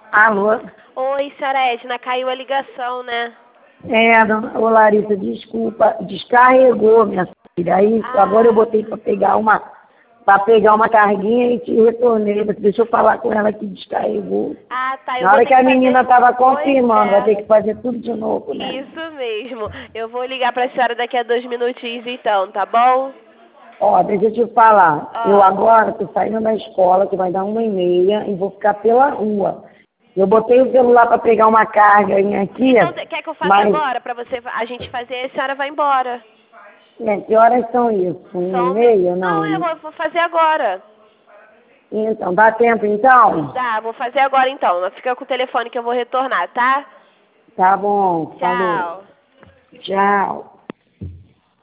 Alô? Oi, senhora Edna, caiu a ligação, né? Ô Larissa, desculpa, descarregou minha filha. Aí agora eu botei para pegar uma carguinha e te retornei. Deixa eu falar com ela que descarregou. Tá. Na hora que a menina estava confirmando, vai ter que fazer tudo de novo, né? Isso mesmo. Eu vou ligar pra senhora daqui a 2 minutinhos então, tá bom? Ó, deixa eu te falar. Eu agora tô saindo da escola, que vai dar 1h30, e vou ficar pela rua. Eu botei o celular para pegar uma carga aqui. Então, quer que eu faça agora pra a gente fazer e a senhora vai embora? Que horas são isso? 1h30? Não, eu vou fazer agora. Então, dá tempo então? Tá, vou fazer agora então. Fica com o telefone que eu vou retornar, tá? Tá bom, falou. Tchau. Tchau.